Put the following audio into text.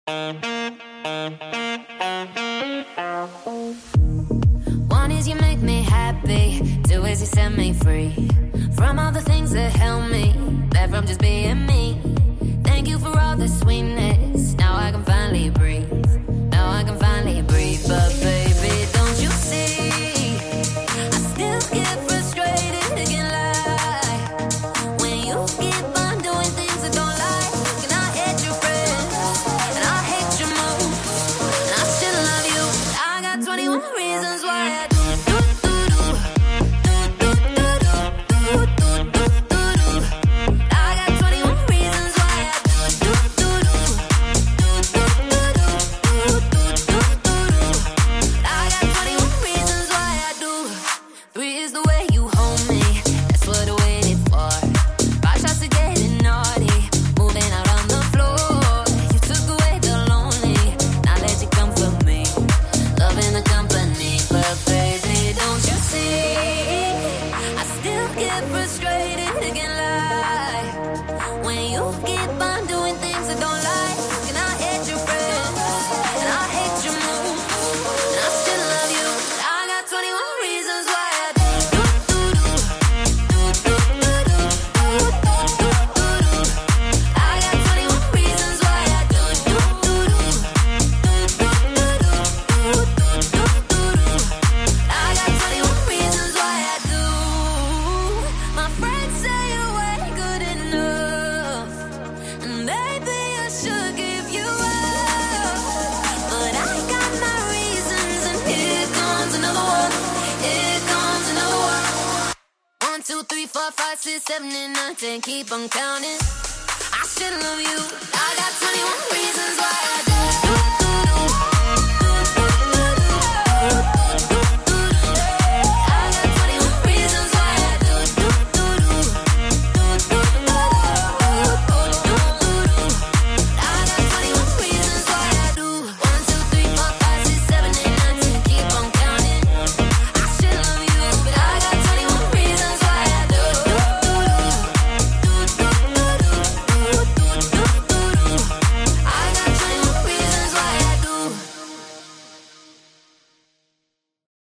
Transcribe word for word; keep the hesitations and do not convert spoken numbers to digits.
One is you make me happy, two is you set me free from all the things that held me back from just being me. Thank you for all the sweetness, now I can finally breathe. Now I can finally breathe, but baby, don't you see? I still get frustrated again, like when you keep on doing things I don't like. And I hate your friends, and I hate your moves, and I still love you. I got twenty-one reasons why I do. Seven and nine, ten, keep on counting. I still love you. I got twenty-one reasons why.